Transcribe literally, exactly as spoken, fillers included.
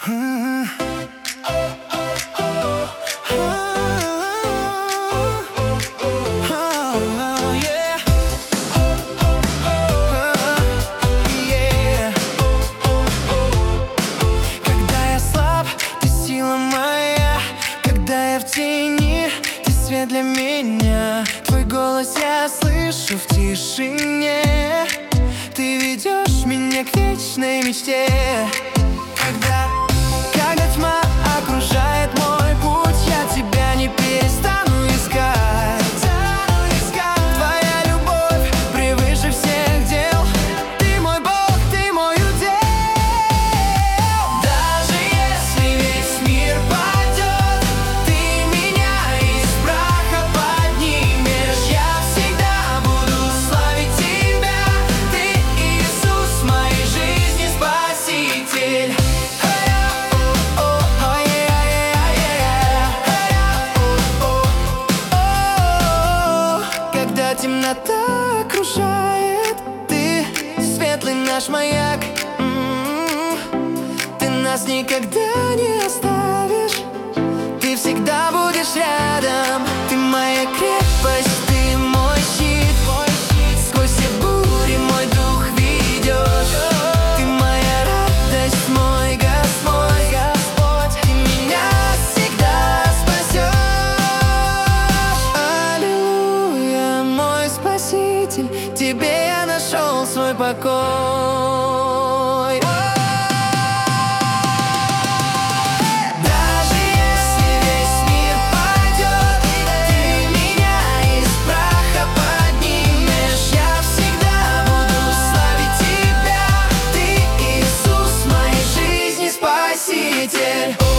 Когда я слаб, ты сила моя. Когда я в тени, ты свет для меня. Твой голос я слышу в тишине. Ты ведешь меня к вечной мечте. Когда, когда тьма окружает мой путь, я тебя не перестану искать. Твоя любовь превыше всех дел. Ты мой Бог, ты мой удел. Даже если весь мир падет, ты меня из праха поднимешь. Я всегда буду славить тебя. Ты Иисус, моей жизни спаситель. Когда темнота окружает, ты светлый наш маяк. М-м-м. Ты нас никогда не оставишь. Ты всегда будешь рядом. Ты моя крепость, ты мой щит. Сквозь все бури мой дух ведешь. Ты моя радость, мой Господь. Ты меня всегда спасешь. Аллилуйя, мой Спаситель. Тебе я нашел свой покой. Даже если весь мир падет, ты меня из праха поднимешь. Я всегда буду славить тебя. Ты Иисус, моей жизни спаситель.